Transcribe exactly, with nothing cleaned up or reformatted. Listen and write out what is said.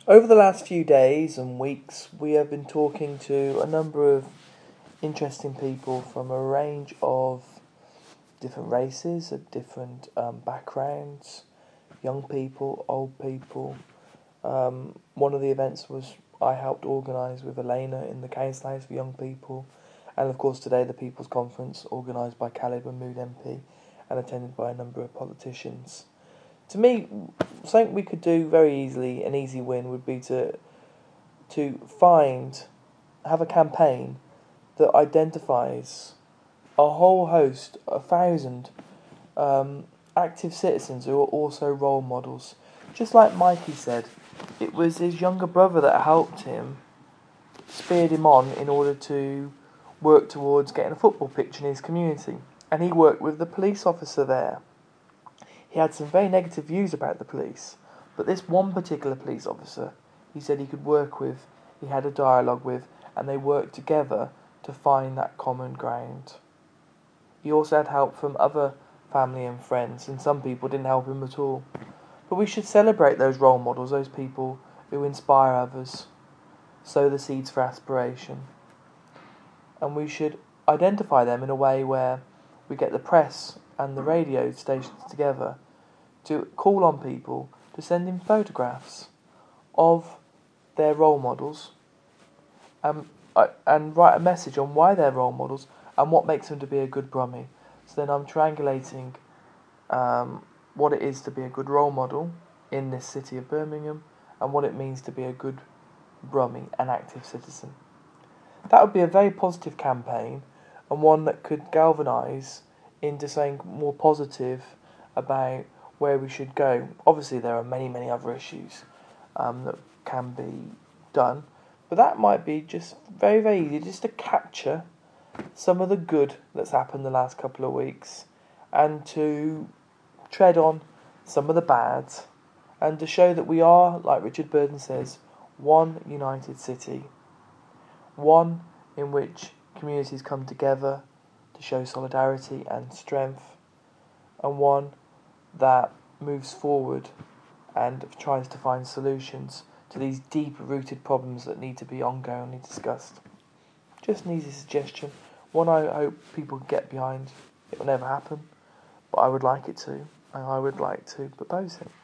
Over the last few days and weeks, we have been talking to a number of interesting people from a range of different races, of different um, backgrounds, young people, old people. Um, one of the events was I helped organise with Elena in the Council House for young people, and of course today the People's Conference organised by Caleb Mahmood M P and attended by a number of politicians. To me, something we could do very easily, an easy win, would be to to find, have a campaign that identifies a whole host, a thousand um, active citizens who are also role models. Just like Mikey said, it was his younger brother that helped him, speared him on in order to work towards getting a football pitch in his community. And he worked with the police officer there. He had some very negative views about the police, but this one particular police officer, he said he could work with, he had a dialogue with, and they worked together to find that common ground. He also had help from other family and friends, and some people didn't help him at all. But we should celebrate those role models, those people who inspire others, sow the seeds for aspiration. And we should identify them in a way where we get the press and the radio stations together to call on people to send in photographs of their role models um, and write a message on why they're role models and what makes them to be a good Brummie. So then I'm triangulating um, what it is to be a good role model in this city of Birmingham and what it means to be a good Brummie, an active citizen. That would be a very positive campaign and one that could galvanise into something more positive about where we should go. Obviously there are many, many other issues um, that can be done, but that might be just very, very easy just to capture some of the good that's happened the last couple of weeks and to tread on some of the bads and to show that we are, like Richard Burton says, one united city, one in which communities come together to show solidarity and strength, and one that moves forward and tries to find solutions to these deep-rooted problems that need to be ongoingly discussed. Just an easy suggestion, one I hope people can get behind. It will never happen, but I would like it to, and I would like to propose it.